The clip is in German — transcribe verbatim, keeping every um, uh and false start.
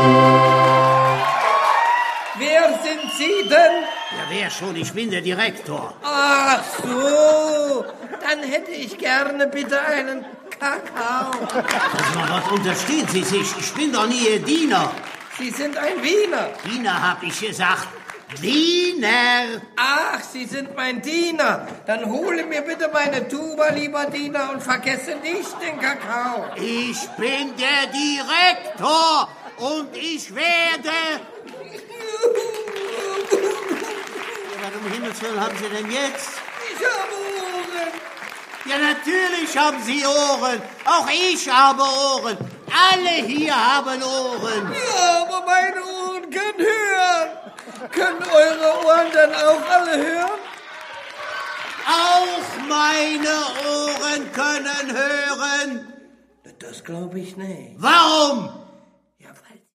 Wer sind Sie denn? Ja, wer schon? Ich bin der Direktor. Ach so, dann hätte ich gerne bitte einen Kakao. Also, was unterstehen Sie sich? Ich bin doch nie Ihr Diener. Sie sind ein Wiener. Diener, hab ich gesagt. Wiener. Ach, Sie sind mein Diener. Dann hole mir bitte meine Tuba, lieber Diener, und vergesse nicht den Kakao. Ich bin der Direktor und ich werde... Was um Himmels Willen haben Sie denn jetzt? Ich habe Ohren. Ja, natürlich haben Sie Ohren. Auch ich habe Ohren. Alle hier haben Ohren. Ja, aber meine Ohren können hören. Können eure Ohren dann auch alle hören? Auch meine Ohren können hören. Das glaube ich nicht. Warum?